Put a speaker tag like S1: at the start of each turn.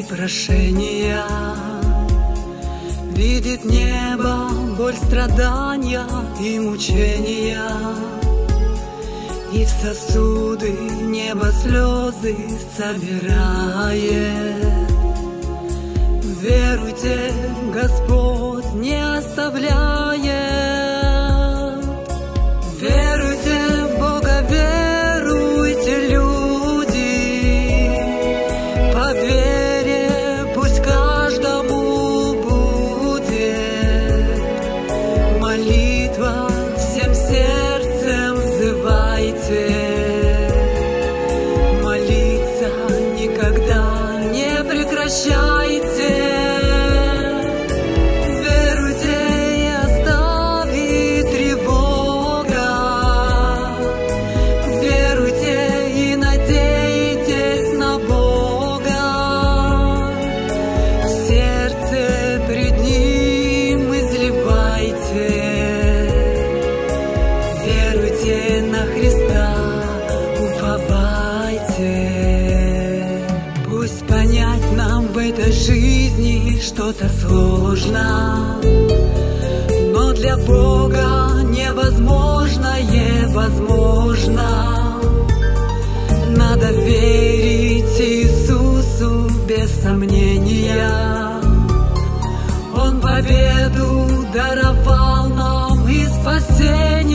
S1: прошения. Видит небо боль, страдания и мучения, и в сосуды небо слезы собирает. Веруйте, Господь не оставляет. Веруйте в Бога, веруйте, люди, по вере пусть каждому будет молитва, всем сердцем взывайте. Молиться никогда не прекращайте. Веруйте на Христа, уповайте. Пусть понять нам в этой жизни что-то сложно, но для Бога невозможное возможно. Надо верить Иисусу без сомнения. Он победу даровал нам и спасение.